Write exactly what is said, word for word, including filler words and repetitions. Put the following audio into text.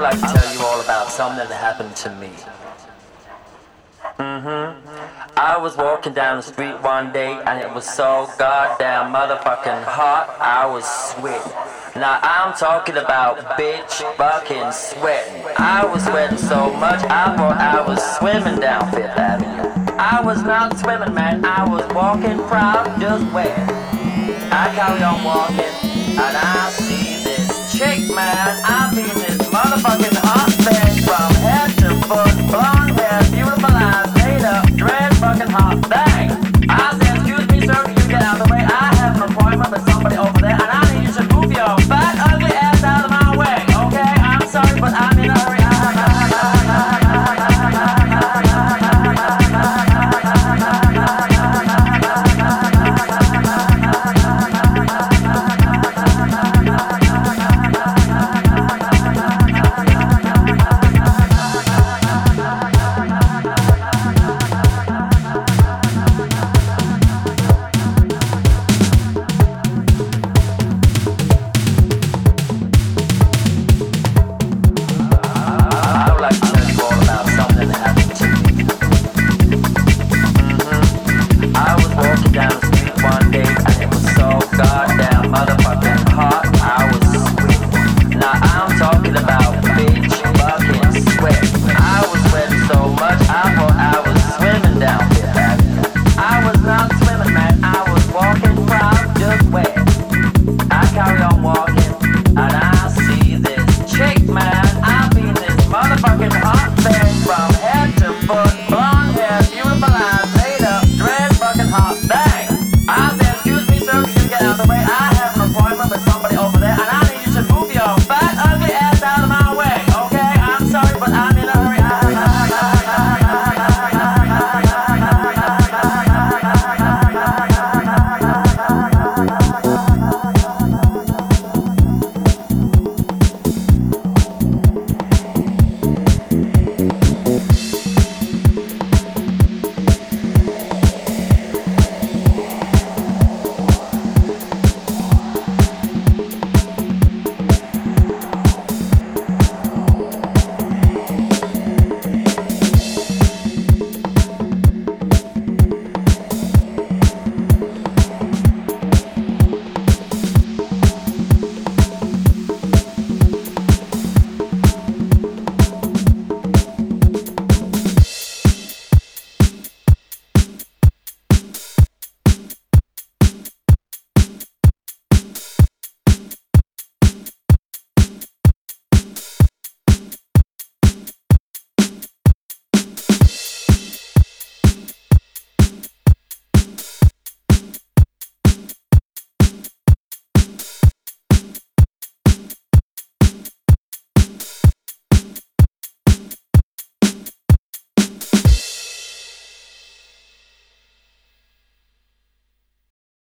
like to tell you all about something that happened to me. Mm-hmm. I was walking down the street one day and it was so goddamn motherfucking hot, I was sweating. Now I'm talking about bitch fucking sweating. I was sweating so much I thought I was swimming down Fifth Avenue. I was not swimming, man, I was walking proud, just wet. I carry on walking and I see this chick, man. I